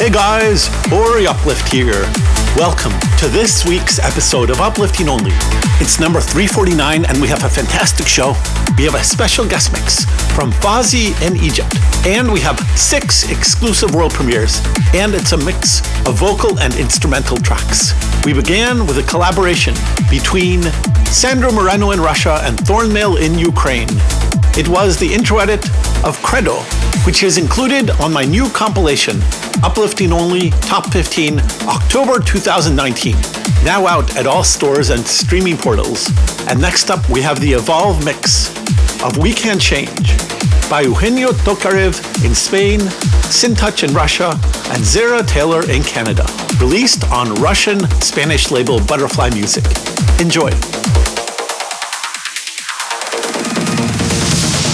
Hey guys, Ori Uplift here. Welcome to this week's episode of Uplifting Only. It's number 349 and we have a fantastic show. We have a special guest mix from Fozzy in Egypt. And we have 6 exclusive world premieres. And it's a mix of vocal and instrumental tracks. We began with a collaboration between Sandro Moreno in Russia and Thornmail in Ukraine. It was the intro edit of Credo, which is included on my new compilation, Uplifting Only Top 15 October 2019, now out at all stores and streaming portals. And next up, we have the Evolve mix of We Can't Change by Eugenio Tokarev in Spain, Sintouch in Russia, and Zara Taylor in Canada, released on Russian-Spanish label Butterfly Music. Enjoy.